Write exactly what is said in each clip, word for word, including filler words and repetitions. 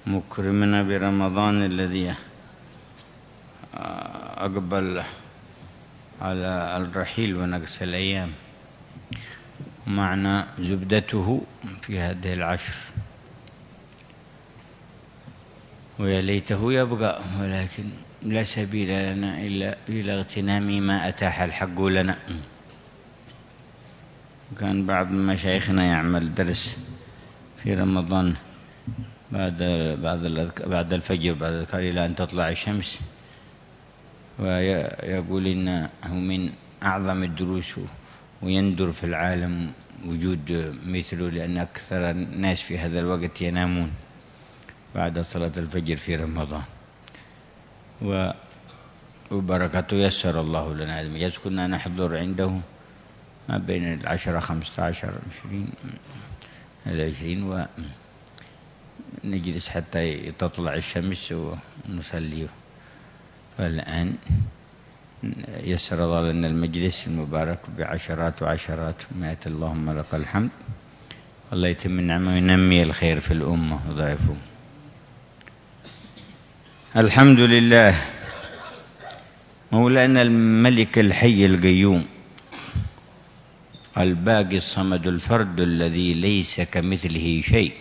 مكرمنا برمضان الذي أقبل على الرحيل ونقص الأيام، ومعنى زبدته في هذه العشر، ويا ليته يبقى، ولكن لا سبيل لنا إلا إلى اغتنام ما أتاح الحق لنا. كان بعض مشايخنا يعمل درس في رمضان بعد بعد بعد الفجر بعد الأذكار إلى أن تطلع الشمس، ويقول إنه من أعظم الدروس، ويندر في العالم وجود مثله، لأن أكثر الناس في هذا الوقت ينامون بعد صلاة الفجر في رمضان، وبركته يسر الله لنا هذا المجلس. كنا نحضر عنده ما بين العشرة خمسة عشر عشرين العشرين، ونجلس حتى تطلع الشمس ونصلي. فالآن يسر الله لنا المجلس المبارك بعشرات وعشرات مئات، اللهم لك الحمد. الله يتم النعمة وينمي الخير في الأمة وضعفه. الحمد لله مولانا الملك الحي القيوم الباقي الصمد الفرد الذي ليس كمثله شيء،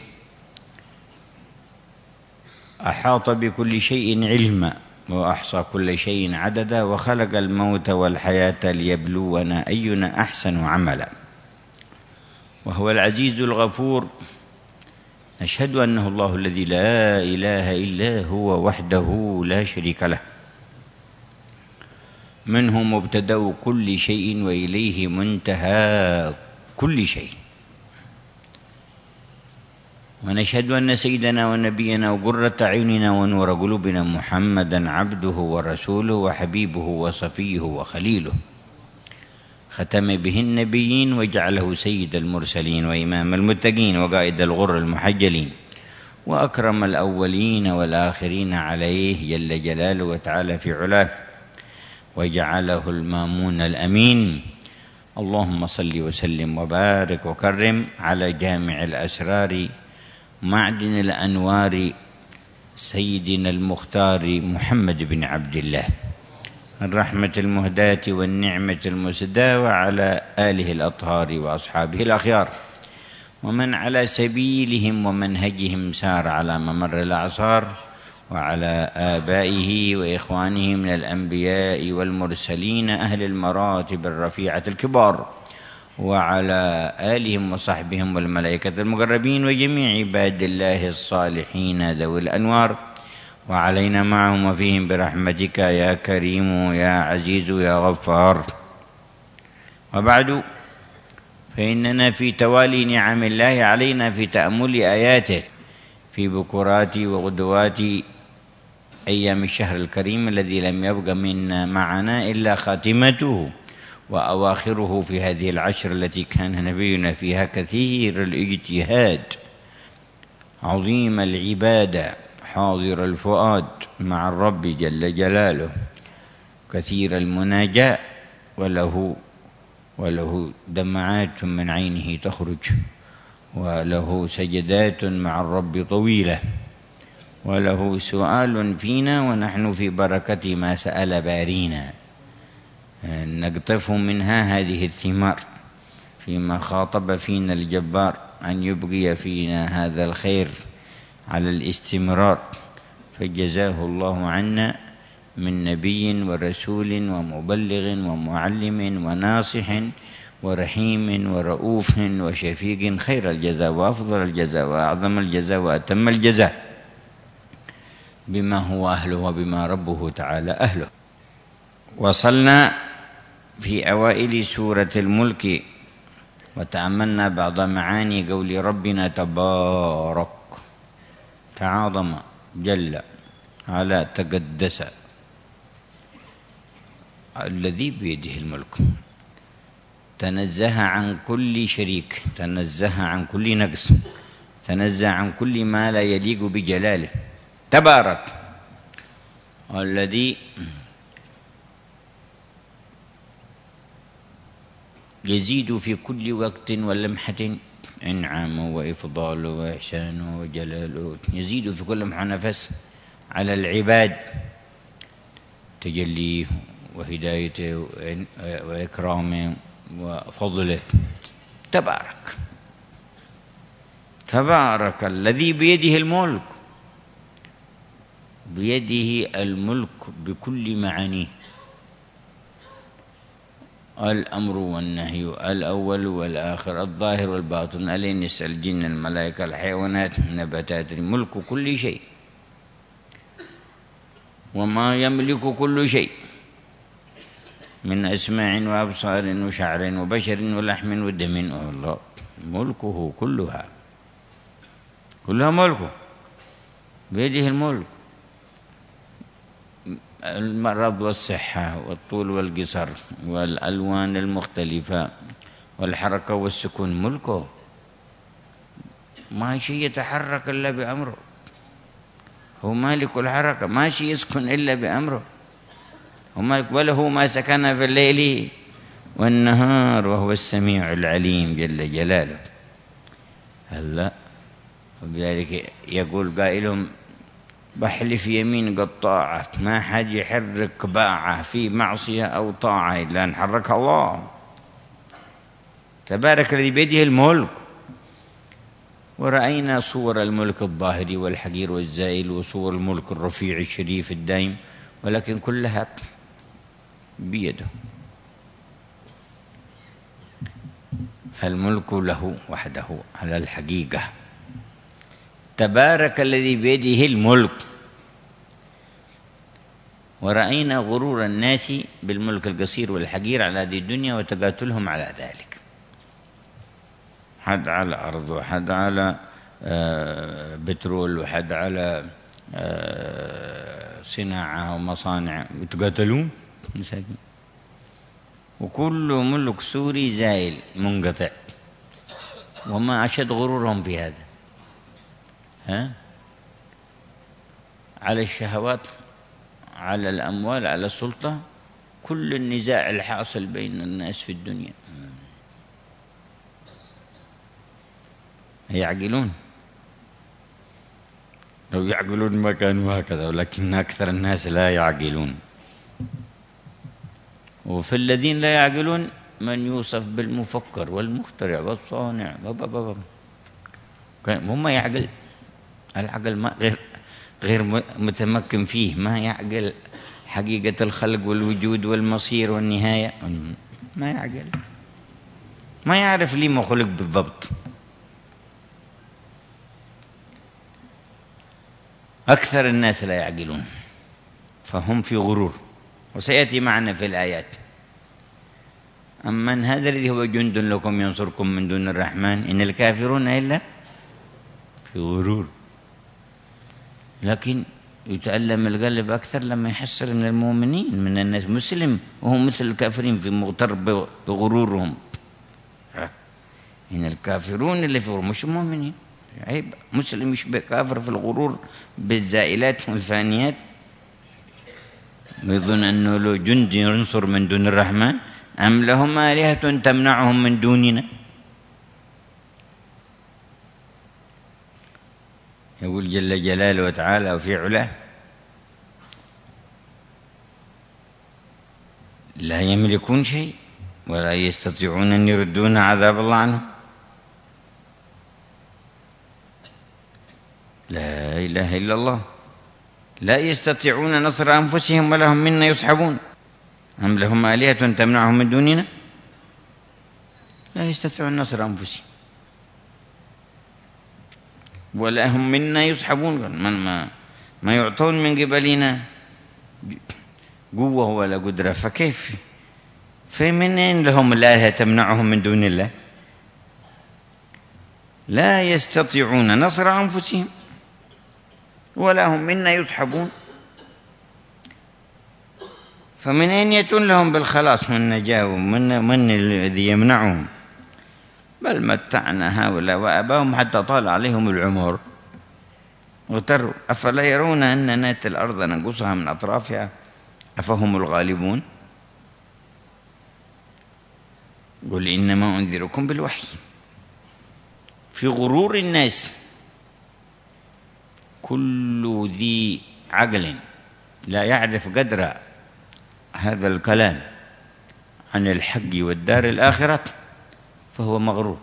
أحاط بكل شيء علما وأحصى كل شيء عددا، وخلق الموت والحياة ليبلونا أينا أحسن عملا، وهو العزيز الغفور. نشهد أنه الله الذي لا إله إلا هو وحده لا شريك له، منه مبتدأ كل شيء وإليه منتهى كل شيء. ونشهد أن سيدنا ونبينا وقرة أعيننا ونور قلوبنا محمدا عبده ورسوله وحبيبه وصفيه وخليله، ختم به النبيين وجعله سيد المرسلين وإمام المتقين وقائد الغر المحجلين، وأكرم الأولين والآخرين عليه جل جلاله وتعالى في علاه، وجعله المامون الأمين. اللهم صل وسلم وبارك وكرم على جامع الأسرار معدن الأنوار سيدنا المختار محمد بن عبد الله، الرحمة المهداة والنعمة المسداة، وعلى آله الأطهار وأصحابه الأخيار، ومن على سبيلهم ومنهجهم سار على ممر الأعصار، وعلى آبائه وإخوانه من الأنبياء والمرسلين أهل المراتب الرفيعة الكبار، وعلى آلهم وصحبهم والملائكة المقربين وجميع عباد الله الصالحين ذوي الأنوار، وعلينا معهم وفيهم برحمتك يا كريم يا عزيز يا غفار. وبعد، فإننا في توالي نعم الله علينا في تأمل آياته في بكرات وغدوات أيام الشهر الكريم الذي لم يبق منا معنا إلا خاتمته وأواخره في هذه العشر التي كان نبينا فيها كثير الاجتهاد، عظيم العبادة، حاضر الفؤاد مع الرب جل جلاله، كثير المناجاة، وله وله دمعات من عينه تخرج، وله سجدات مع الرب طويلة، وله سؤال فينا ونحن في بركة ما سأل بارينا، نقطف منها هذه الثمار فيما خاطب فينا الجبار أن يبقي فينا هذا الخير على الاستمرار، فجزاه الله عنا من نبي ورسول ومبلغ ومعلم وناصح ورحيم ورؤوف وشفيق خير الجزاء وأفضل الجزاء وأعظم الجزاء وأتم الجزاء بما هو أهله وبما ربه تعالى أهله. وصلنا في أوائل سورة الملك وتأملنا بعض معاني قول ربنا تبارك تعاظم جل على تقدس الذي بيده الملك، تنزه عن كل شريك، تنزه عن كل نقص، تنزه عن كل ما لا يليق بجلاله. تبارك الذي يزيد في كل وقت ولمحة إنعامه وإفضاله وإحسانه وجلاله يزيد في كل لمحة نفس على العباد تجليه وهدايته وإكرامه وفضله. تبارك تبارك الذي بيده الملك، بيده الملك بكل معانيه، الأمر والنهي، الأول والآخر، الظاهر والباطن، الإنس الجن الملائكة الحيوانات النباتات، ملك كل شيء وما يملك كل شيء من أسماع وأبصار وشعر وبشر ولحم ودم. الله ملكه كلها كلها ملكه، بيده الملك. المرض والصحة والطول والقصر والألوان المختلفة والحركة والسكون ملكه، ما شيء يتحرك إلا بأمره، هو مالك الحركة، ما شيء يسكن إلا بأمره، هو مالك. وله ما سكن في الليل والنهار وهو السميع العليم جل جلاله. هلا وبذلك يقول قائلهم بحلف يمين قطاعة ما حد يحرك باعه في معصية أو طاعة إلا أن حركها الله. تبارك الذي بيده الملك. ورأينا صور الملك الظاهري والحقير والزائل وصور الملك الرفيع الشريف الدائم، ولكن كلها بيده. فالملك له وحده على الحقيقة. تبارك الذي بيده الملك. ورأينا غرور الناس بالملك القصير والحقير على هذه الدنيا وتقاتلهم على ذلك، حد على أرض وحد على بترول وحد على صناعة ومصانع يتقاتلون، وكل ملك سوري زائل منقطع. وما أشد غرورهم في هذا، ها؟ على الشهوات، على الأموال، على السلطة، كل النزاع الحاصل بين الناس في الدنيا. يعقلون؟ لو يعقلون ما كانوا هكذا، ولكن أكثر الناس لا يعقلون. وفي الذين لا يعقلون من يوصف بالمفكر والمخترع والصانع، هم يعقل، العقل ما غير غير متمكن فيه، ما يعقل حقيقة الخلق والوجود والمصير والنهاية، ما يعقل، ما يعرف ليه ما خلق بالضبط. أكثر الناس لا يعقلون، فهم في غرور، وسيأتي معنا في الآيات. أمن هذا الذي هو جند لكم ينصركم من دون الرحمن إن الكافرون إلا في غرور. لكن يتألم القلب أكثر لما يحسر من المؤمنين، من الناس مسلم وهم مثل الكافرين في مغتر بغرورهم. إن الكافرون اللي في غرور، مش المؤمنين. عيب مسلم يشبه كافر في الغرور بالزائلات والفانيات، ويظن أنه له جند ينصر من دون الرحمن أم لهم آلهة تمنعهم من دوننا. يقول جل جلاله وتعالى وفي علاه لا يملكون شيء ولا يستطيعون أن يردون عذاب الله عنهم. لا إله إلا الله. لا يستطيعون نصر أنفسهم ولا هم منا يسحبون أم لهم آلهة تمنعهم من دوننا. لا يستطيعون نصر أنفسهم ولا هم منا يسحبون، من ما ما يعطون من قبلنا قوة ولا قدرة، فكيف فمنين لهم الآلهة تمنعهم من دون الله؟ لا يستطيعون نصر أنفسهم ولا هم منا يسحبون، فمن أين يأتون لهم بالخلاص والنجاة ومن من الذي يمنعهم؟ بل متعنا هؤلاء وآباهم حتى طال عليهم العمر واغتروا. أفلا يرون أن نأتي الأرض ننقصها من أطرافها أفهم الغالبون؟ قل إنما أنذركم بالوحي في غرور الناس. كل ذي عقل لا يعرف قدر هذا الكلام عن الحق والدار الآخرة فهو مغرور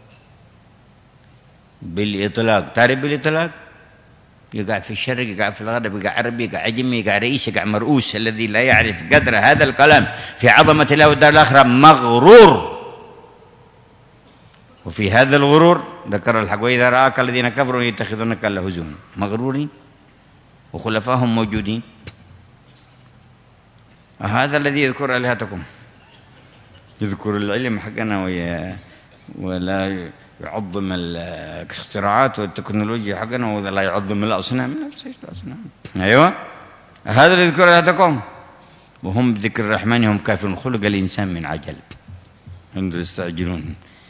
بالإطلاق. تعرف بالإطلاق؟ يقع في الشرق، يقع في الغرب، يقع عربي، يقع عجمي، يقع رئيس، يقع مرؤوس. الذي لا يعرف قدر هذا الكلام في عظمة الله والدار الآخرة مغرور. وفي هذا الغرور ذكر الحق: وإذا رآك الذين كفروا يتخذونك لهزوا. مغرورين وخلفاهم موجودين. هذا الذي يذكر آلهتكم، يذكر العلم حقنا ولا يعظم الاختراعات والتكنولوجيا حقنا ولا يعظم الأصنام. نفس الأصنام. أيوة، هذا الذي يذكر آلهتكم وهم بذكر الرحمن هم كافرون. خلق الإنسان من عجل، هم يستعجلون.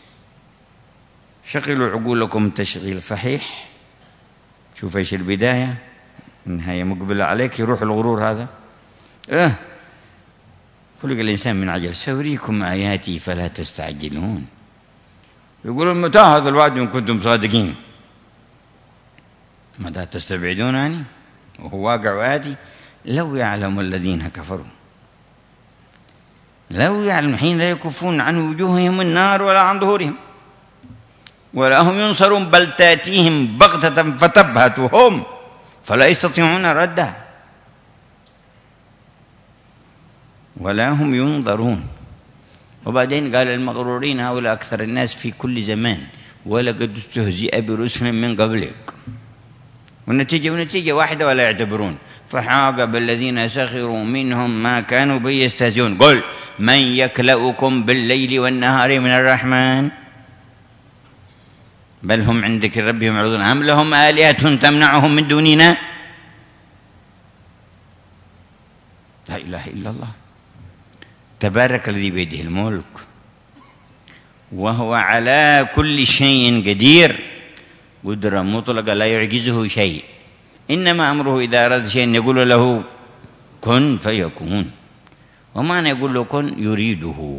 شغلوا عقولكم تشغيل صحيح. شوف ايش البداية، النهاية مقبلة عليك. يروح الغرور هذا. اه خلق الإنسان من عجل سأريكم آياتي فلا تستعجلون. يقولون متى هذا الوعد إن كنتم صادقين؟ متى تستبعدون عني وهو واقع وآتي؟ لو يعلم الذين كفروا، لو يعلم حين لا يكفون عن وجوههم النار ولا عن ظهورهم ولا هم ينصرون بل تأتيهم بغتة فتبهتهم فلا يستطيعون ردها ولا هم ينظرون. وبعدين قال المغرورين هؤلاء أكثر الناس في كل زمان ولقد استهزئ برسل من قبلك والنتيجة ونتيجة واحدة ولا يعتبرون. فحاق بالذين سخروا منهم ما كانوا به يستهزئون. قل من يكلؤكم بالليل والنهار من الرحمن بل هم عند ذكر ربهم معرضون أم لهم آلهة تمنعهم من دوننا. لا إله إلا الله. تبارك الذي بيده الملك وهو على كل شيء قدير. قدرة مطلقة لا يعجزه شيء. إنما أمره إذا أراد شيء يقول له كن فيكون. ومعنى يقول له كن يريده،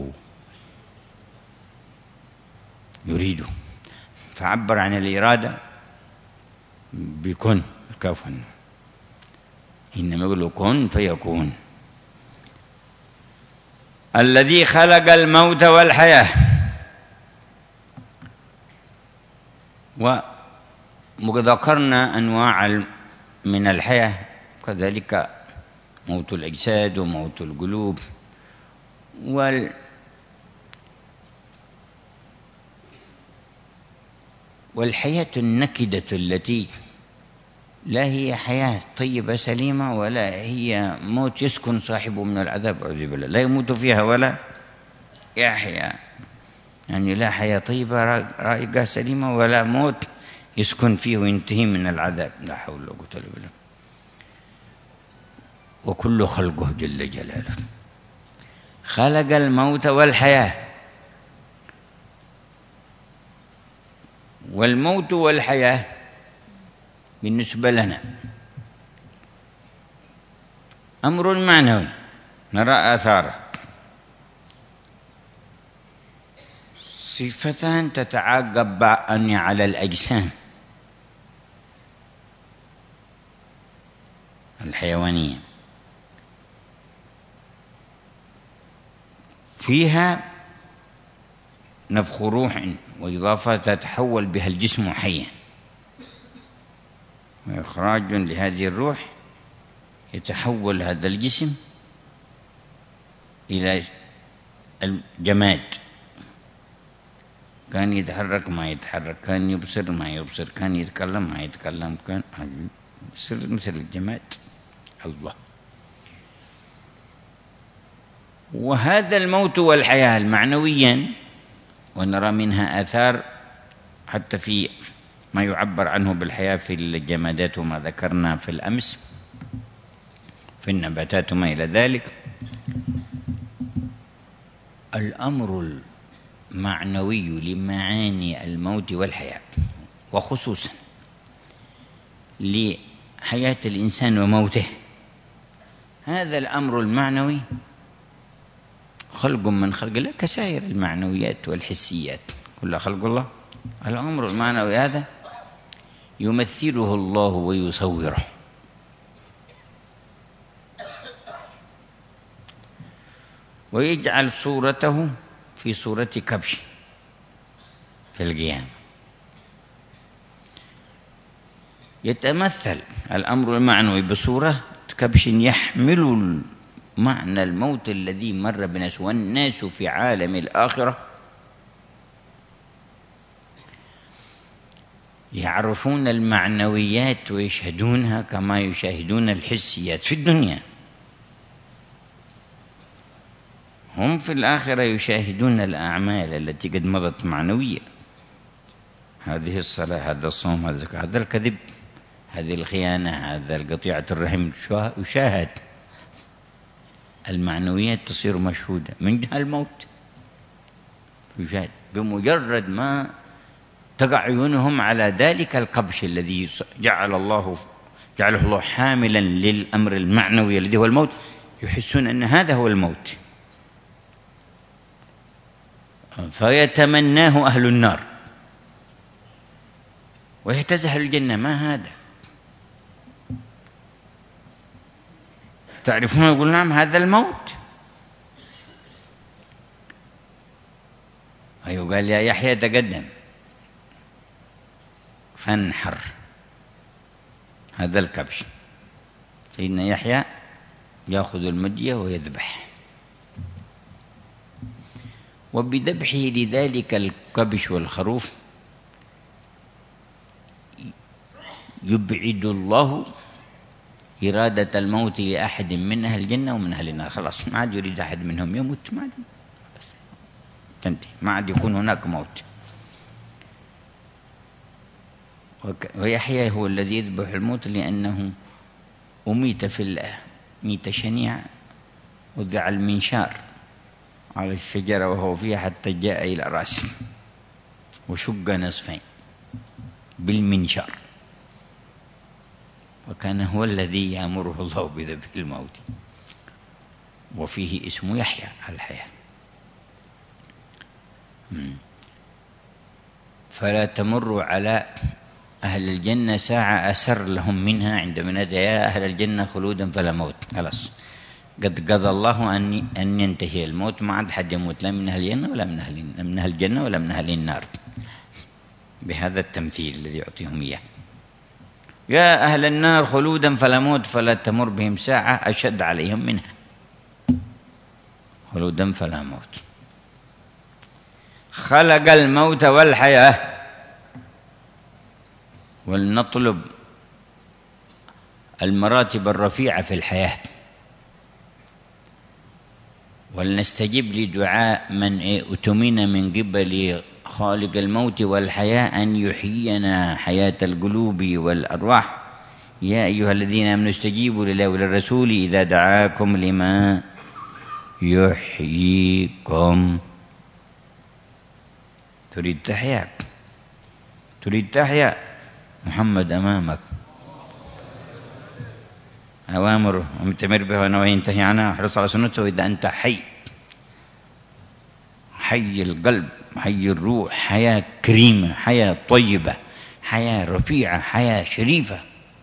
يريده فعبر عن الإرادة بكن كفوا. إنما يقول له كن فيكون. الذي خلق الموت والحياة. وذكرنا أنواع من الحياة كذلك موت الأجساد وموت القلوب وال والحياة النكدة التي لا هي حياة طيبة سليمة ولا هي موت يسكن صاحبه من العذاب أعوذ بالله. لا يموت فيها ولا يحيا، يعني لا حياة طيبة رائقة سليمة ولا موت يسكن فيه وينتهي من العذاب. لا حول ولا قوة إلا بالله. وكل خلقه جل جلاله خلق الموت والحياة. والموت والحياة بالنسبة لنا أمر معنوي نرى آثاره. صفتان تتعاقب على الأجسام الحيوانية. فيها نفخ روح وإضافة تتحول بها الجسم حيا وإخراج لهذه الروح يتحول هذا الجسم إلى الجماد. كان يتحرك ما يتحرك، كان يبصر ما يبصر، كان يتكلم ما يتكلم، كان يصير مثل الجماد. الله. وهذا الموت والحياة المعنويا ونرى منها آثار حتى في ما يعبر عنه بالحياة في الجمادات وما ذكرنا في الأمس في النباتات وما إلى ذلك. الأمر المعنوي لمعاني الموت والحياة وخصوصا لحياة الإنسان وموته، هذا الأمر المعنوي خلق من خلق الله كسائر المعنويات والحسيات كلها خلق الله الأمر المعنوي هذا يمثله الله ويصوره، ويجعل صورته في صورة كبش في القيامة. يتمثل الأمر المعنوي بصورة كبش يحمل معنى الموت الذي مر بالناس، والناس في عالم الآخرة يعرفون المعنويات ويشهدونها كما يشاهدون الحسيات في الدنيا. هم في الآخرة يشاهدون الأعمال التي قد مضت معنوية، هذه الصلاة، هذا الصوم، هذا الزكاة، هذا الكذب، هذه الخيانة، هذا القطيعة الرحم، يشاهد. المعنويات تصير مشهودة من جهة الموت، يشاهد بمجرد ما تقع عيونهم على ذلك القبش الذي جعل الله جعله الله حاملا للأمر المعنوي الذي هو الموت، يحسون أن هذا هو الموت، فيتمناه أهل النار ويهتز أهل الجنة. ما هذا؟ تعرفون؟ يقول نعم هذا الموت. أيوة، قال يا يحيى تقدم فانحر هذا الكبش. سيدنا يحيى يأخذ المدية ويذبح، وبذبحه لذلك الكبش والخروف يبعد الله إرادة الموت لأحد من أهل الجنة ومن أهل النار. خلاص ما عاد يريد أحد منهم يموت، ما عاد تنتهي، ما عاد يكون هناك موت. ويحيى هو الذي يذبح الموت لأنه أميت في الله ميت شنيع، وضع المنشار على الشجرة وهو فيها حتى جاء إلى رأسه وشق نصفين بالمنشار، وكان هو الذي يأمره الله بذبح الموت، وفيه اسم يحيى الحياة. فلا تمر على أهل الجنة ساعة أسر لهم منها عندما نادى يا أهل الجنة خلودا فلا موت. خلاص قد قضى الله أن أن ينتهي الموت، ما عاد حد يموت لا من أهل الجنة ولا من أهل من أهل الجنة ولا من أهل النار، بهذا التمثيل الذي يعطيهم إياه. يا أهل النار خلودا فلا موت، فلا تمر بهم ساعة أشد عليهم منها، خلودا فلا موت. خلق الموت والحياة، ولنطلب المراتب الرفيعة في الحياة، ولنستجب لدعاء من أتمنى من قبل خالق الموت والحياة أن يحيينا حياة القلوب والأرواح. يا أيها الذين آمنوا استجيبوا لله وللرسول إذا دعاكم لما يحييكم. تريد تحيا، تريد تحيا، محمد أمامك، أوامره ومتمر بها ونواهيه ينتهي عنها، احرص على سنته. إذا أنت حي، حي القلب، حي الروح، حياة كريمة، حياة طيبة، حياة رفيعة، حياة شريفة.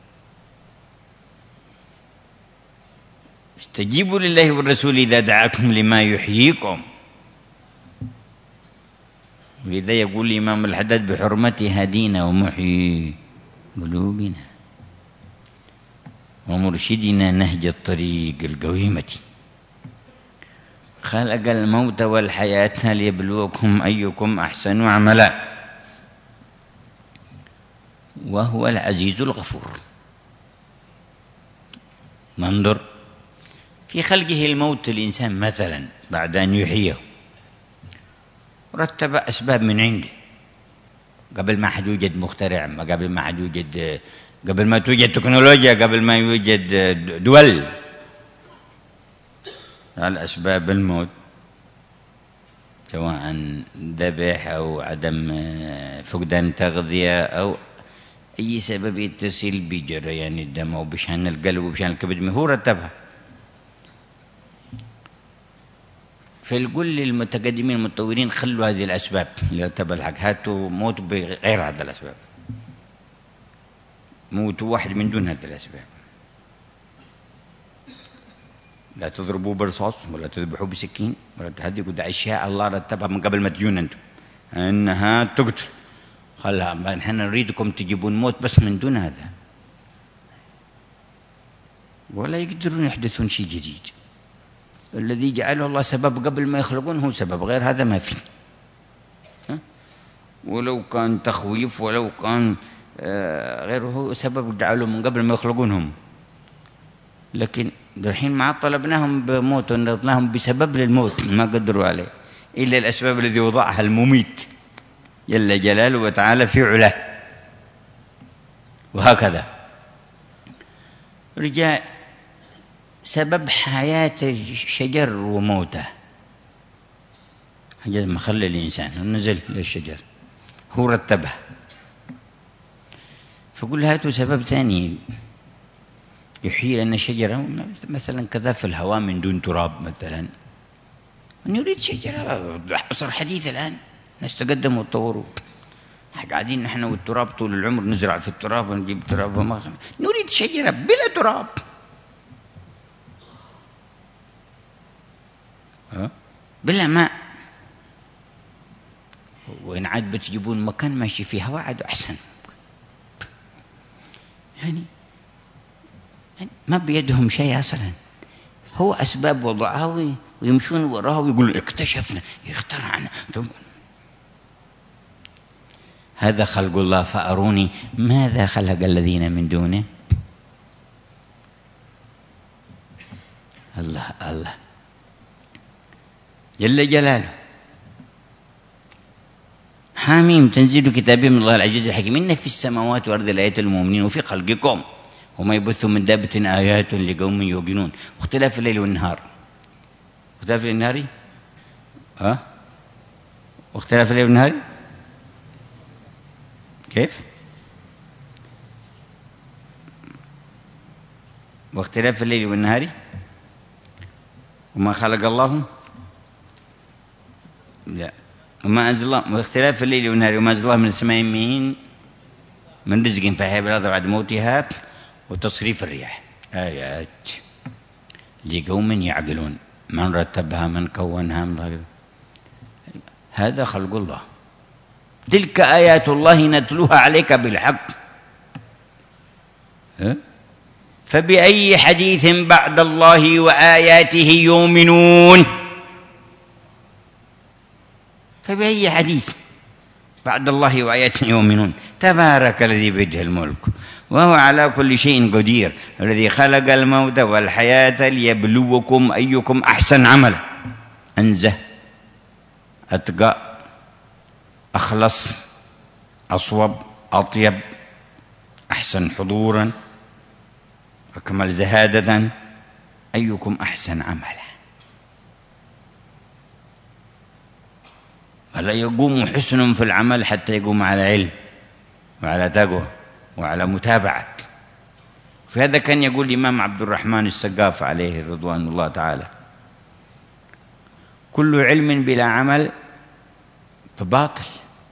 استجيبوا لله والرسول إذا دعاكم لما يحييكم. ولذا يقول الإمام الحداد بحرمة هدينا ومحيي قلوبنا ومرشدنا نهج الطريق القويمة. خلق الموت والحياة ليبلوكم أيكم أحسن عملا، وهو العزيز الغفور. ننظر في خلقه الموت الإنسان مثلا بعد أن يحييه، رتب أسباب من عنده قبل ما حد يوجد مخترع، ما قبل ما حد يوجد، قبل ما توجد تكنولوجيا، قبل ما يوجد دول. على أسباب الموت سواء ذبح أو عدم فقدان تغذية أو أي سبب يتصل بجريان الدم أو بشأن القلب وبشأن الكبد، هو رتبها. فيقول للمتقدمين المتطورين خلوا هذه الأسباب اللي رتبها الحق، هاتوا موتوا بغير هذه الأسباب، موتوا واحد من دون هذه الأسباب. لا تضربوا برصاص ولا تذبحوا بسكين ولا تهدئوا، ده أشياء الله رتبها من قبل ما تجون أنتم أنها تقتل. خلها نحن نريدكم تجيبون موت بس من دون هذا، ولا يقدرون يحدثون شيء جديد. الذي جعله الله سبب قبل ما يخلقون هو سبب، غير هذا ما في. ولو كان تخويف ولو كان غيره هو سبب جعله من قبل ما يخلقونهم. لكن الحين ما طلبناهم بموت ونطلبناهم بسبب للموت ما قدروا عليه إلا الأسباب الذي وضعها المميت جل جلاله وتعالى في علاه. وهكذا رجاء سبب حياة الشجر وموته حاجة ما خلى الإنسان نزل للشجر هو رتبه. فقل هاتوا سبب ثاني يحيي لنا شجرة مثلا كذا في الهواء من دون تراب مثلا. نريد شجرة، عصر حديث الآن الناس تقدموا وتطوروا، قاعدين نحن والتراب طول العمر نزرع في التراب ونجيب تراب وما. نريد شجرة بلا تراب، بلا ماء. وإن عاد بتجيبون مكان ماشي فيه هواء عاد أحسن. يعني ما بيدهم شيء أصلا، هو أسباب وضعها ويمشون وراها ويقولوا اكتشفنا اخترعنا. هذا خلق الله فأروني ماذا خلق الذين من دونه. الله الله جل جلاله. حاميم تنزيل كتاب من الله العزيز الحكيم. إن في السماوات والأرض لآيات للمؤمنين وفي خلقكم وما يبث من دابة آيات لقوم يوقنون. واختلاف الليل والنهار، واختلاف الليل والنهار ها واختلاف الليل والنهار كيف؟ واختلاف الليل والنهار وما خلق الله لا وما أنزل الله واختلاف الليل والنهار وما أنزل الله من السماء من من رزق فأحيا بالأرض بعد موتها وتصريف الرياح آيات لقوم يعقلون. من رتبها من كونها من غير. هذا خلق الله. تلك آيات الله نتلوها عليك بالحق. فبأي حديث بعد الله وآياته يؤمنون. فبأي حديث بعد الله وآياته يؤمنون. تبارك الذي بيده الملك وهو على كل شيء قدير الذي خلق الموت والحياة ليبلوكم أيكم أحسن عملا. أنزه أتقى أخلص أصوب أطيب أحسن حضورا أكمل زهادة. أيكم أحسن عملا. ولا يقوم حسن في العمل حتى يقوم على علم وعلى تقوى وعلى متابعة. في هذا كان يقول الإمام عبد الرحمن السقاف عليه رضوان الله تعالى: كل علم بلا عمل فباطل،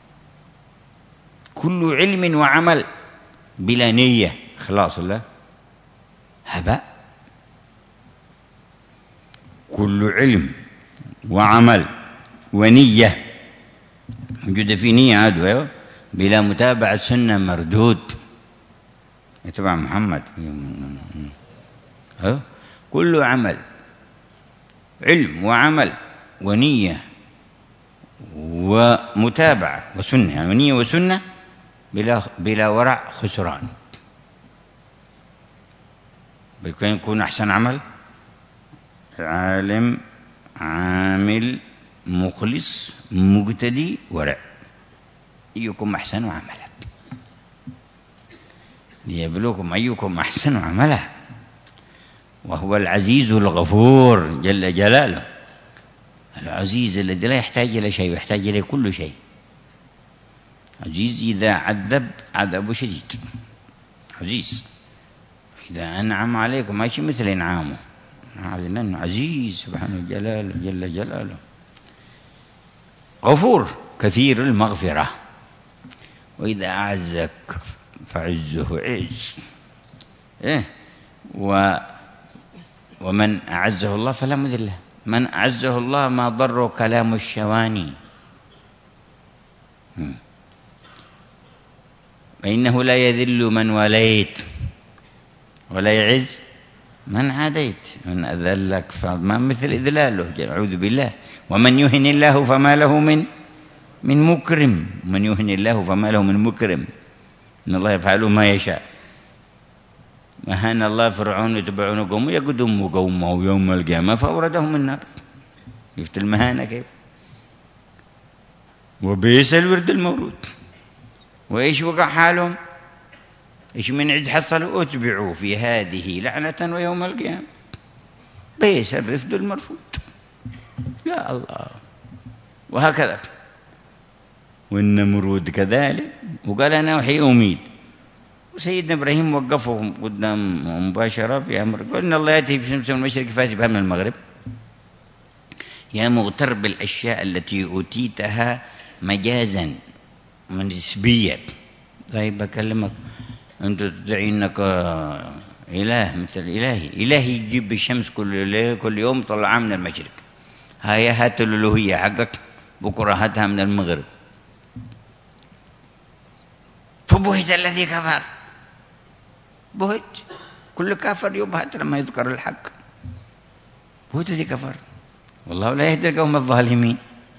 كل علم وعمل بلا نية خلاص الله هباء. كل علم وعمل ونية موجودة في نية عدوى بلا متابعة سنة مردود يتبع محمد. كل عمل علم وعمل ونية ومتابعة وسنة، يعني نية وسنة بلا بلا ورع خسران. بيكون يكون أحسن عمل عالم عامل مخلص مقتدي ورع. أيكم أحسن عملا ليبلوكم أيكم أحسن عملا وهو العزيز الغفور جل جلاله. العزيز الذي لا يحتاج إلى شيء ويحتاج إليه كل شيء. عزيز إذا عذب عذاب شديد، عزيز إذا أنعم عليكم ماشي مثل إنعامه لأنه عزيز سبحانه جلاله جل جلاله، غفور كثير المغفرة، وإذا أعزك فعزه عز. إيه و ومن أعزه الله فلا مذل له، من أعزه الله ما ضر كلام الشواني، فإنه لا يذل من وليت ولا يعز من عاديت. من أذلك فما مثل إذلاله، أعوذ بالله. ومن يهن الله فما له من من مكرم، من يهن الله فما له من مكرم، إن الله يفعل ما يشاء. مهان الله فرعون يتبعون قومه يقدم قومه يوم القيامة فأوردهم النار. شفت المهانة كيف؟ وبئس الورد المورود. وإيش وقع حالهم؟ إيش من عز حصلوا؟ أتبعوا في هذه لعنة ويوم القيامة بئس الرفد المرفود. يا الله. وهكذا والنمرود كذلك، وقال أنا أحيي أميت. وسيدنا إبراهيم وقفهم قدام مباشرة بأمر، قال إن الله يأتي بشمس من المشرق فأتي بها من المغرب. يا مغتر بالأشياء التي أوتيتها مجازا ونسبيا. طيب بكلمك، أنت تدعي أنك إله مثل إلهي، إلهي يجيب الشمس كل كل يوم طلعها من المشرق، هاي هات الألوهية حقك بكرة هاتها من المغرب. فبهت الذي كفر، بهت كل كافر يبهت لما يذكر الحق. بهت الذي كفر والله لا يهدي القوم الظالمين.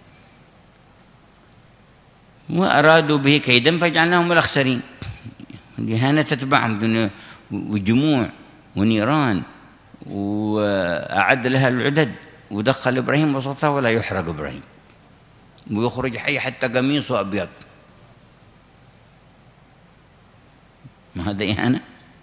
وأرادوا به كيدا فجعلناهم الأخسرين. الإهانة تتبعهم وجموع ونيران، وأعد لها العدد، ودخل إبراهيم وسطها ولا يحرق إبراهيم، ويخرج حي حتى قميصه أبيض. ما هذا إهانة؟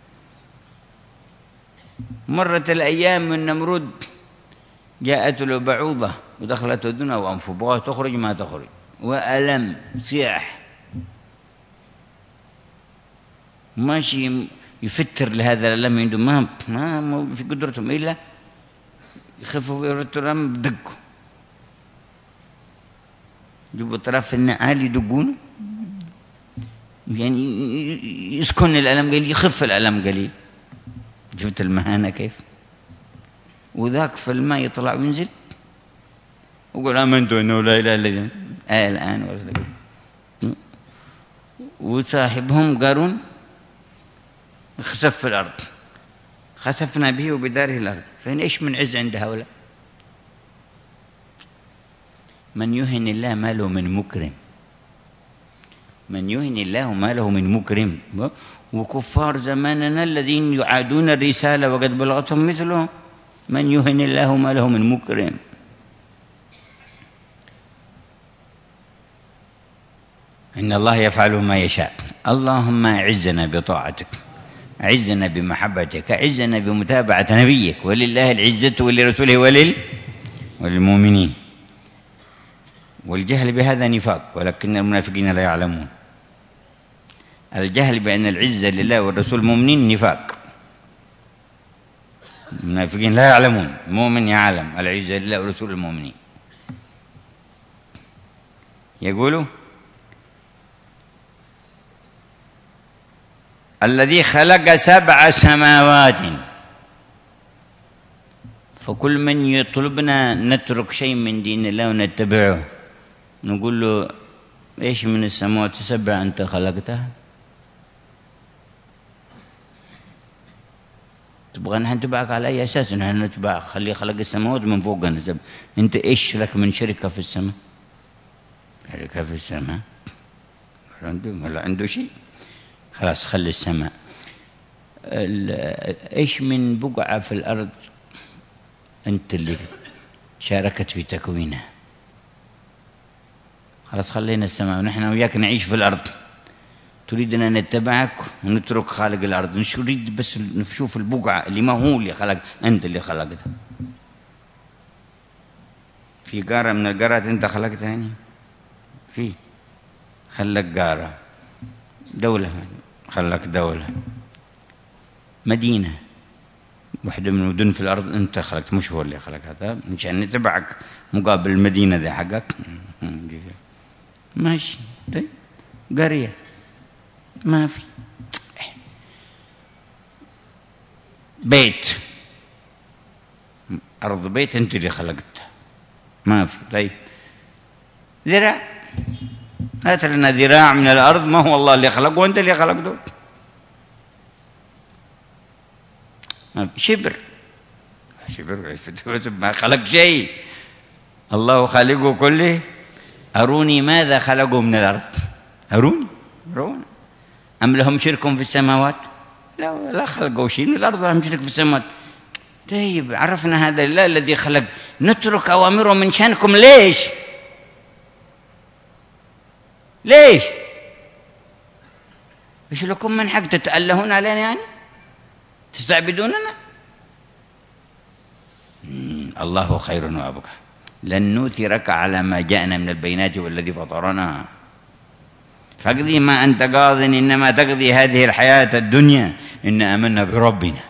مرت الأيام من نمرود، جاءت له بعوضة ودخلت أذنها وأنفه، بغت تخرج ما تخرج، وألم سياح ماشي يفتر لهذا الألم عنده، ما ما في قدرتهم إلا يخفوا ويردوا الألم بدقوا، يجيبوا طرف النعال يدقونه يعني يسكن الألم قليل، يخف الألم قليل. شفت المهانة كيف؟ وذاك في الماء يطلع وينزل وقال آمنت أنه لا إله إلا الله آه الآن ورد. وصاحبهم قارون خسف في الأرض، خسفنا به وبداره الأرض. فإن إيش من عز عند هؤلاء؟ من يهن الله ما له من مكرم، من يهن الله ما له من مكرم. وكفار زماننا الذين يعادون الرسالة وقد بلغتهم مثلهم، من يهن الله ما له من مكرم. إن الله يفعل ما يشاء. اللهم أعزنا بطاعتك، أعزنا بمحبتك، أعزنا بمتابعة نبيك، ولله العزة ولرسوله ولل وللمؤمنين. والجهل بهذا نفاق، ولكن المنافقين لا يعلمون. الجهل بأن العزة لله والرسول المؤمنين نفاق. المنافقين لا يعلمون، المؤمن يعلم العزة لله ورسول المؤمنين. يقولوا الذي خلق سبع سماوات، فكل من يطلبنا نترك شيء من دين الله ونتبعه نقول له إيش من السماوات السبع أنت خلقتها؟ تبغى نحن نتبعك على أي أساس؟ نحن نتبع خلي خلق السماوات من فوقنا سبع. أنت إيش لك من شركة في السماء؟ شركة في السماء عنده ولا عنده شيء؟ خلاص خلي السماء. إيش من بقعة في الأرض أنت اللي شاركت في تكوينها؟ خلاص خلينا السماء ونحن وياك نعيش في الأرض. تريدنا نتبعك ونترك خالق الأرض، نريد بس نشوف البقعة اللي ما هو اللي خلق، أنت اللي خلقتها. في قارة من القارات أنت خلقتها يعني؟ في خلق قارة، دولة خلق دولة، مدينة وحدة من المدن في الأرض أنت خلقت، مش هو اللي خلق هذا، مشان يتبعك مقابل المدينة ذي حقك. ماشي طيب. قرية ما في. بيت، أرض بيت أنت اللي خلقتها، ما في. طيب ذراع، هات لنا ذراع من الأرض ما هو الله اللي خلقه وأنت اللي خلقته. شبر شبر ما خلق شيء، الله خالقه كله. أروني ماذا خلقوا من الأرض، أروني أروني أم لهم شرك في السماوات؟ لا لا خلقوا شيء من الأرض، لهم شرك في السماوات. طيب عرفنا هذا الله الذي خلق، نترك أوامره من شأنكم ليش؟ ليش؟ إيش لكم من حق تتألهون علينا يعني؟ تستعبدوننا؟ الله خير وأبقى، لن نؤثرك على ما جاءنا من البينات والذي فطرنا فاقضي ما أنت قاض إنما تقضي هذه الحياة الدنيا إن آمنا بربنا،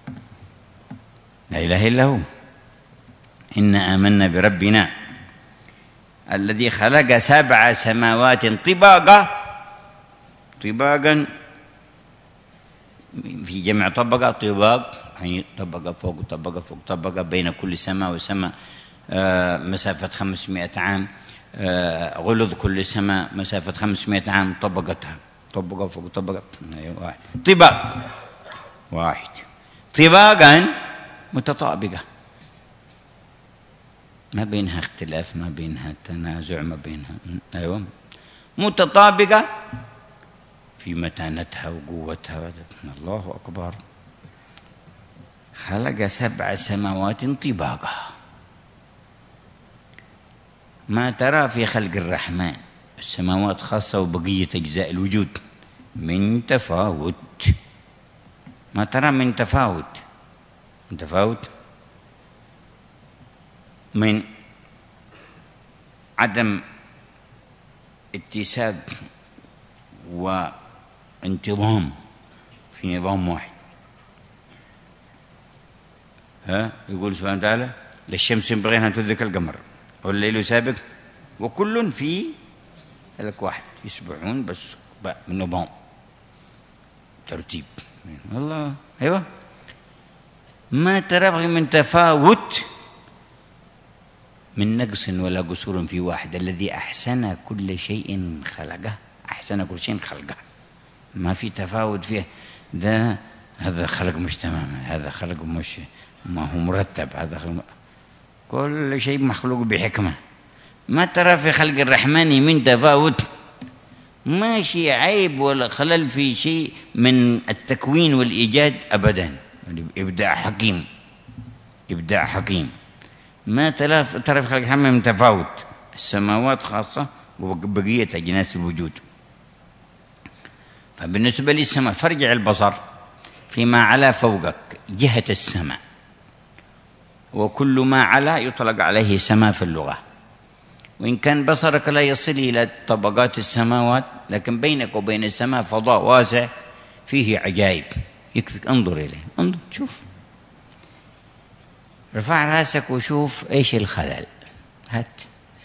لا إله إلا هو، إن آمنا بربنا الذي خلق سبع سماوات طباقا. طباقا في جمع طبقة، طباق يعني طبقة فوق طبقة فوق طبقة، بين كل سماء وسماء آه مسافة خمسمائة عام، آه غلظ كل سماء مسافة خمسمائة عام، طبقتها طبقة فوق طبقة. واحد طباق واحد، طباقا متطابقة، ما بينها اختلاف، ما بينها تنازع، ما بينها أيوة متطابقة في متانتها وقوتها. الله أكبر. خلق سبع سماوات طباقا، ما ترى في خلق الرحمن السماوات خاصة وبقية أجزاء الوجود من تفاوت، ما ترى من تفاوت، من تفاوت، من عدم اتساق وانتظام في نظام واحد. ها يقول سبحانه وتعالى للشمس ينبغي أن تدرك القمر والليل سابق وكل في فلك واحد يسبحون، بس من نظام ترتيب. الله أيوة، ما ترى من تفاوت، من نقص ولا قصور في واحد، الذي أحسن كل شيء خلقه، أحسن كل شيء خلقه، ما في تفاوت فيه. ذا هذا خلق مش تماما، هذا خلق مش ما هو مرتب، هذا خلق كل شيء مخلوق بحكمة. ما ترى في خلق الرحمن من تفاوت، ماشي عيب ولا خلل في شيء من التكوين والإيجاد أبدا. إبداع حكيم، إبداع حكيم. ما ترى في خلق الرحمن من تفاوت، السماوات خاصة وبقية أجناس الوجود. فبالنسبة للسماء فارجع البصر فيما على فوقك جهة السماء، وكل ما على يطلق عليه سماء في اللغة، وإن كان بصرك لا يصل إلى طبقات السماوات، لكن بينك وبين السماء فضاء واسع فيه عجائب، يكفيك انظر إليه، انظر شوف، رفع راسك وشوف إيش الخلل، هات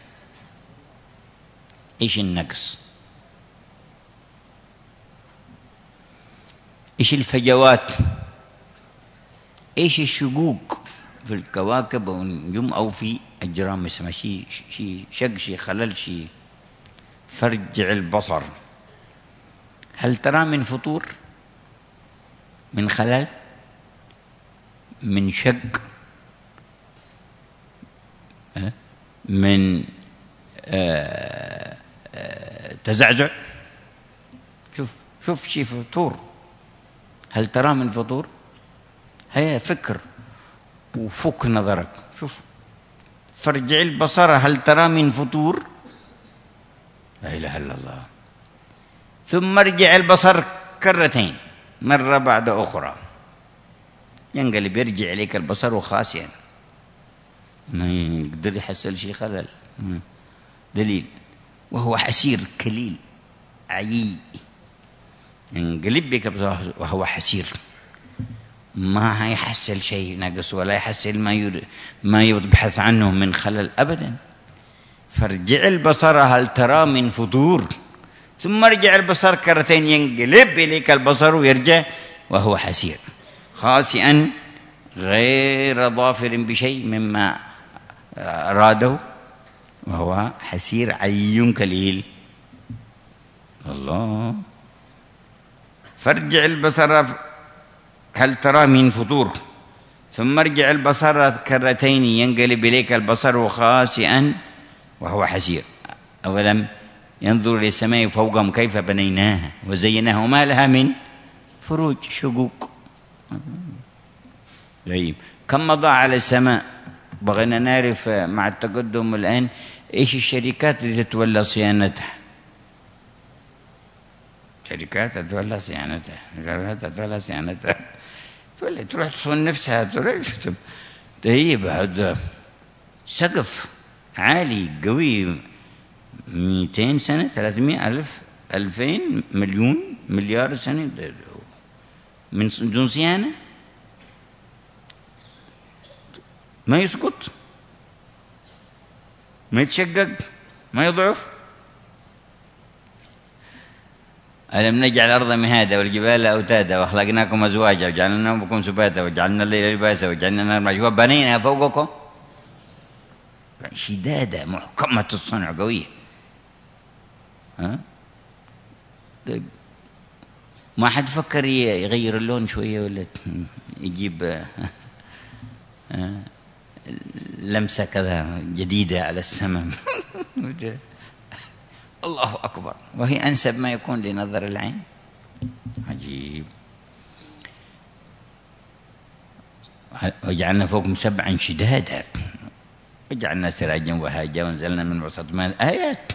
إيش النقص، إيش الفجوات، إيش الشقوق في الكواكب أو النجوم أو في أجرام السماء، شيء شيء شق، شيء خلل، شيء. فرجع البصر، هل ترى من فطور، من خلل، من شق، من آآ آآ تزعزع؟ شوف شوف شيء فطور، هل ترى من فطور؟ هيا فكر وفك نظرك، شوف فرجع البصر هل ترى من فطور؟ لا إله إلا الله. ثم ارجع البصر كرتين، مرة بعد أخرى، ينقلب يرجع إليك البصر وخاسئا، ما يقدر يحصل شيء خلل. دليل وهو حسير كليل عيي، ينقلب بك وهو حسير ما يحصل شيء نقص ولا يحصل ما ير... ما يبحث عنه من خلل أبدا. فارجع البصر هل ترى من فطور، ثم ارجع البصر كرتين ينقلب إليك البصر ويرجع وهو حسير خاسئا غير ظافر بشيء مما أراده، وهو حسير عي كليل. الله. فارجع البصر هل ترى من فطور، ثم ارجع البصر كرتين ينقلب إليك البصر خاسئا وهو حسير. أولم ينظر للسماء فوقهم كيف بنيناها وزيناها وما لها من فروج شقوق. طيب كم مضى على السماء؟ بغينا نعرف مع التقدم الآن إيش الشركات اللي تتولى صيانتها. شركات تتولى صيانتها، شركات تتولى صيانتها، تولي تروح تصون نفسها، تروح طيب هذا سقف عالي قوي مئتين سنة، ثلاثمائة ألف، ألفين، مليون، مليار سنة من دون صيانة ما يسقط، ما يتشقق، ما يضعف. ألم نجعل الأرض مهادا والجبال أوتادا وخلقناكم أزواجا وجعلنا نومكم سباتا وجعلنا الليل لباسا وجعلنا النهار معاشا وبنينا فوقكم شدادة محكمة الصنع قوية. ها؟ طيب ما حد فكر يغير اللون شوية ولا يجيب لمسة كذا جديدة على السماء؟ الله أكبر. وهي أنسب ما يكون لنظر العين. عجيب. وجعلنا فوقهم سبعا شدادا وجعلنا سراجا وهاجا وانزلنا من وسط ماء. آيات.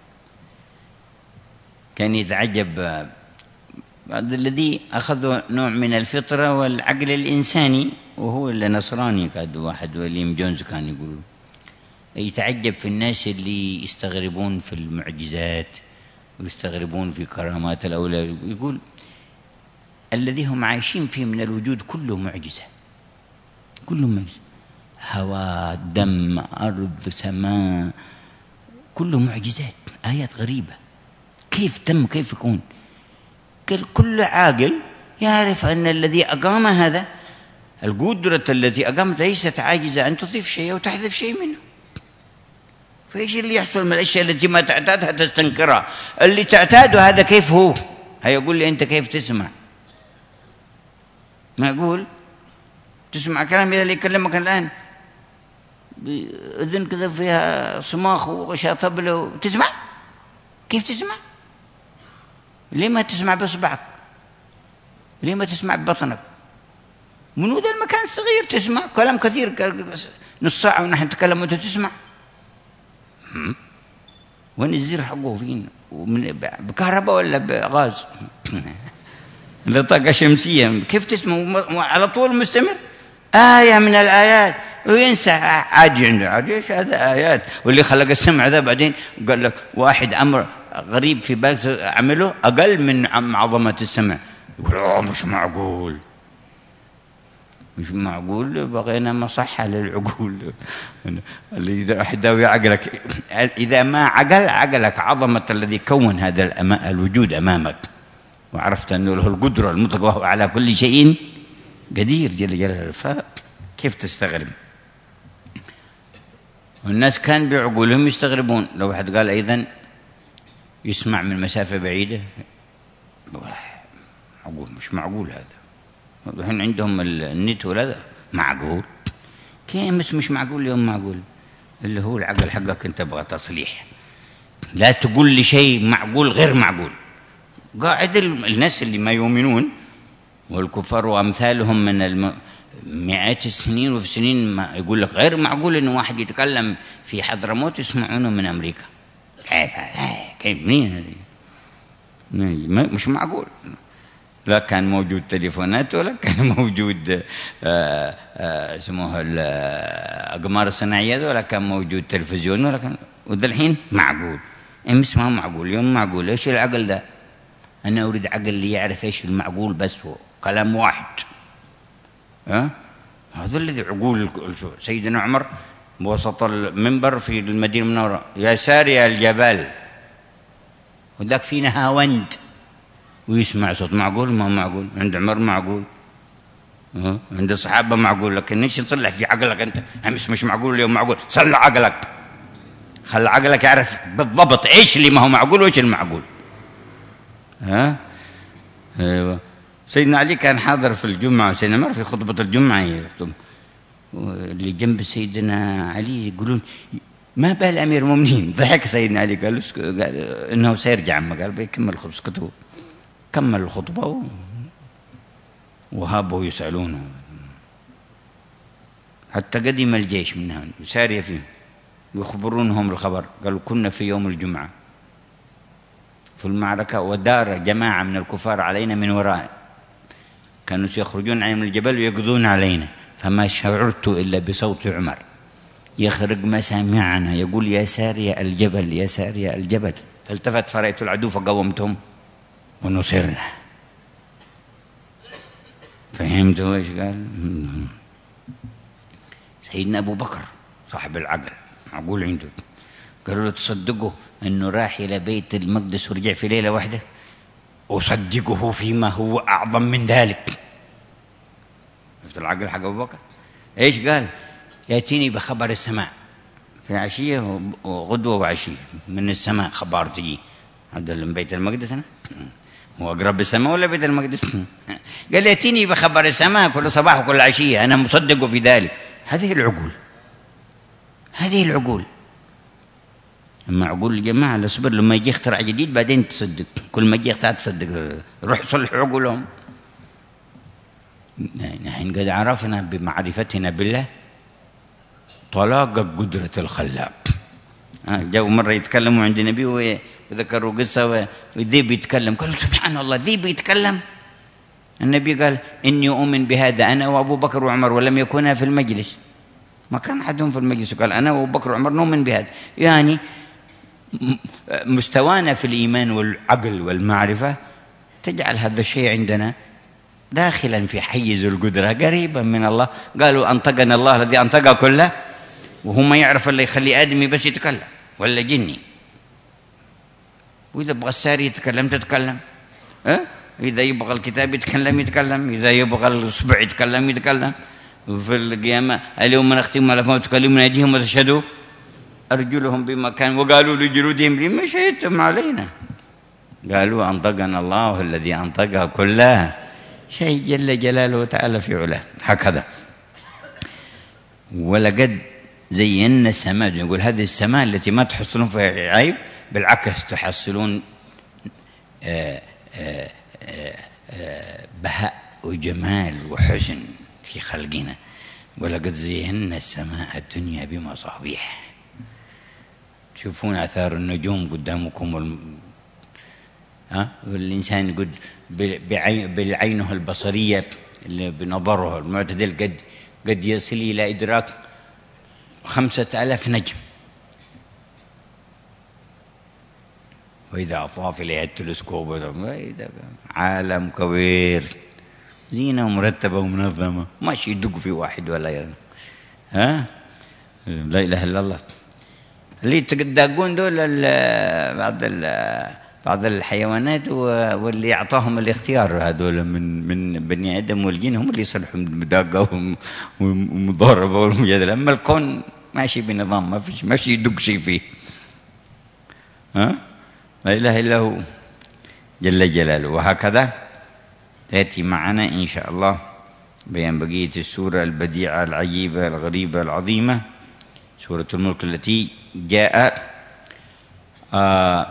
كان يتعجب بعض الذي أخذوا نوع من الفطرة والعقل الإنساني، وهو اللي نصراني كاد واحد ويليام جونز كان يقول، يتعجب في الناس اللي يستغربون في المعجزات ويستغربون في كرامات الأولاد. يقول الذي هم عايشين فيه من الوجود كله معجزة، كله معجزة، هواء، دم، أرض، سماء، كله معجزات، آيات غريبة. كيف تم؟ كيف يكون؟ قال كل عاقل يعرف أن الذي أقام هذا، القدرة التي أقامت ليست عاجزة أن تضيف شيء أو تحذف شيء منه. فإيش اللي يحصل من الأشياء التي ما تعتادها تستنكرها؟ اللي تعتاده هذا كيف هو؟ هيقول لي أنت كيف تسمع؟ ما أقول تسمع كلام إذا اللي يكلمك الآن بأذن كذا فيها صماخ وغشاء طبلة، تسمع؟ كيف تسمع؟ ليه ما تسمع بإصبعك؟ ليه ما تسمع ببطنك؟ من ذا المكان الصغير تسمع كلام كثير، نص ساعة ونحن نتكلم وأنت تسمع. وين الزر حقه فين؟ بكهرباء ولا بغاز؟ لطاقة شمسية. كيف تسمع على طول مستمر؟ آية من الآيات وينسى عادي عنده، عادي ايش هذا آيات. واللي خلق السمع ذا بعدين قال لك واحد أمر غريب في بالك عمله أقل من عظمة السمع، يقول أوه مش معقول، مش معقول. بغينا مصحة للعقول اللي إذا يداوي عقلك، إذا ما عقل عقلك عظمة الذي كون هذا الوجود أمامك، وعرفت أنه له القدرة المطلقة وهو على كل شيء قدير جل جلاله، فكيف تستغرب؟ والناس كان بعقولهم يستغربون. لو واحد قال أيضا يسمع من مسافة بعيدة، معقول؟ مش معقول هذا. الحين عندهم النت ولا معقول؟ كيف مش مش معقول؟ اليوم معقول اللي هو العقل حقك انت تبغى تصليح. لا تقول لي شيء معقول غير معقول. قاعد الناس اللي ما يؤمنون والكفار وامثالهم من الم... مئات السنين وفي سنين ما يقول لك غير معقول انه واحد يتكلم في حضرموت يسمعونه من امريكا. كيف كيف مين هذه؟ مش معقول. لا كان موجود تليفونات ولا كان موجود اسمه الأقمار الصناعية ولا كان موجود تلفزيون ولا كان، وده الحين معقول. امس ما معقول، اليوم معقول. ايش العقل ده؟ أنا أريد عقل اللي يعرف ايش المعقول، بس هو كلام واحد ها هذا الذي عقول سيدنا عمر بوسط المنبر في المدينة المنورة، يا ساري الجبل، وذاك في نهاوند ويسمع صوت. معقول؟ ما معقول. عند عمر معقول، ها عند الصحابة معقول، لكن ايش تصلح في عقلك انت؟ امس مش معقول، اليوم معقول. صلح عقلك، خلي عقلك يعرف بالضبط ايش اللي ما هو معقول وايش المعقول. ها ايوه. سيدنا علي كان حاضر في الجمعة، سيدنا عمر في خطبة الجمعة يخطب، اللي جنب سيدنا علي يقولون ما بال أمير المؤمنين. ضحك سيدنا علي قال قال إنه سيرجع، عما قال بيكمل الخطبة. كتبوا كمل الخطبة وهابوا يسألونه حتى قدم الجيش من هنا سارية فيهم يخبرونهم الخبر. قالوا كنا في يوم الجمعة في المعركة ودار جماعة من الكفار علينا من وراء، كانوا سيخرجون علينا من الجبل ويقضون علينا، فما شعرت إلا بصوت عمر يخرج مسامعنا يقول يا سارية الجبل يا سارية الجبل، فالتفت فرأيت العدو فقومتهم ونصرنا. فهمتوا ايش قال؟ سيدنا أبو بكر صاحب العقل معقول عنده، قالوا له تصدقوا أنه راح إلى بيت المقدس ورجع في ليلة واحدة؟ أصدقه فيما هو أعظم من ذلك. شفت العقل حق أبو بكر إيش قال؟ يأتيني بخبر السماء في عشية وغدوة وعشية، من السماء خبر تجي. هذا من بيت المقدس أنا هو أقرب السماء ولا بيت المقدس؟ قال يأتيني بخبر السماء كل صباح وكل عشية، أنا مصدق في ذلك. هذه العقول، هذه العقول. أما عقول الجماعة اللي صبر لما يجي اختراع جديد بعدين تصدق، كل ما يجي اختراع تصدق. روح صلح عقولهم. نحن قد عرفنا بمعرفتنا بالله طلاق قدرة الخلاق. جاءوا مرة يتكلموا عند النبي وذكروا قصة وذيب يتكلم، قالوا سبحان الله ذيب يتكلم. النبي قال إني أؤمن بهذا أنا وأبو بكر وعمر ولم يكونا في المجلس، ما كان أحدهم في المجلس، قال أنا وأبو بكر وعمر نؤمن بهذا. يعني مستوانا في الإيمان والعقل والمعرفة تجعل هذا الشيء عندنا داخلا في حيز القدرة قريبا من الله. قالوا أنطقنا الله الذي أنطق كله، وهو ما يعرف اللي يخلي آدمي بس يتكلم ولا جني. وإذا يبغى الساري يتكلم تتكلم، أه؟ إذا يبغى الكتاب يتكلم يتكلم، إذا يبغى الأصبع يتكلم يتكلم. وفي القيامة اليوم نختم على فم تكلمون أيديهم وتشهدوا أرجلهم بما كانوا وقالوا لجلودهم لما شهدتم علينا. قالوا أنطقنا الله الذي أنطق كله، شيء جل جلاله وتعالى في علاه. هكذا ولقد زينا السماء، نقول هذه السماء التي ما تحصلون فيها عيب، بالعكس تحصلون آآ آآ آآ بهاء وجمال وحسن في خلقنا. ولقد زينا السماء الدنيا بمصابيح. تشوفون آثار النجوم قدامكم وال... ها والإنسان يقول بالعينه البصرية اللي بنظره المعتدل قد قد يصل إلى إدراك خمسة آلاف نجم، وإذا أضاف إليها التلسكوب عالم كبير، زينة مرتبة ومنظمة، ماشي يدق في واحد ولا ي... ها لا إله إلا الله. اللي تدقون دول بعض بعض الحيوانات واللي أعطاهم الاختيار هذول من من بني آدم والجن هم اللي يصلحوا مداقة ومضاربة والمجادلة. أما الكون ماشي بنظام، ما فيش ماشي يدق شيء فيه. ها لا إله إلا هو جل جلاله. وهكذا تأتي معنا إن شاء الله بيان بقية السورة البديعة العجيبة الغريبة العظيمة، سورة الملك التي جاء آه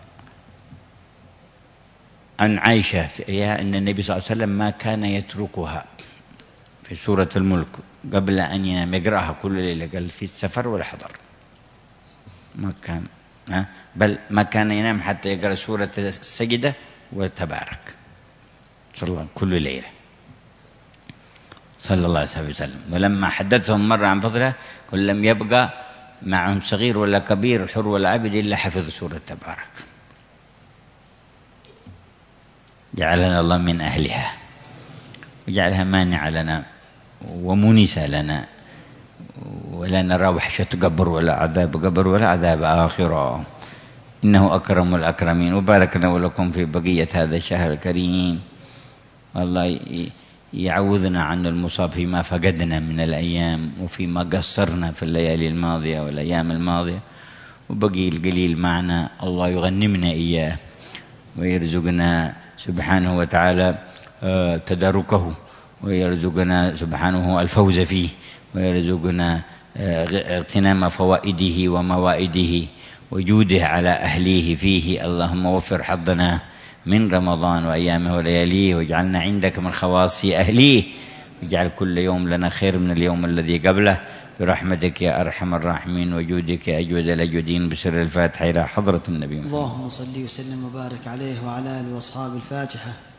عن عائشة فيها أن النبي صلى الله عليه وسلم ما كان يتركها في سورة الملك قبل أن ينام، يقرأها كل ليلة، قال في السفر ولا حضر ما كان، بل ما كان ينام حتى يقرأ سورة السجدة وتبارك صلى الله كل ليلة صلى الله عليه وسلم. ولما حدثهم مرة عن فضله قل لم يبقى معهم صغير ولا كبير حر ولا عبد إلا حفظ سورة تبارك. جعلنا الله من أهلها وجعلها مانعة لنا ومونس لنا، ولا نرى وحشة قبر ولا عذاب قبر ولا عذاب آخرة، إنه أكرم الأكرمين. وبارك لنا ولكم في بقية هذا الشهر الكريم، الله يعوذنا عن المصاب فيما فقدنا من الأيام وفيما قصرنا في الليالي الماضية والأيام الماضية، وبقي القليل معنا الله يغنمنا إياه ويرزقنا سبحانه وتعالى تداركه، ويرزقنا سبحانه الفوز فيه، ويرزقنا اغتنام فوائده وموائده وجوده على أهليه فيه. اللهم وفر حظنا من رمضان وأيامه ولياليه، واجعلنا عندك من خواص أهليه، واجعل كل يوم لنا خير من اليوم الذي قبله برحمتك يا أرحم الراحمين وجودك يا أجود الأجودين. بسر الفاتحة إلى حضرة النبي محمد. اللهم صل وسلم وبارك عليه وعلى آله وأصحابه. الفاتحة.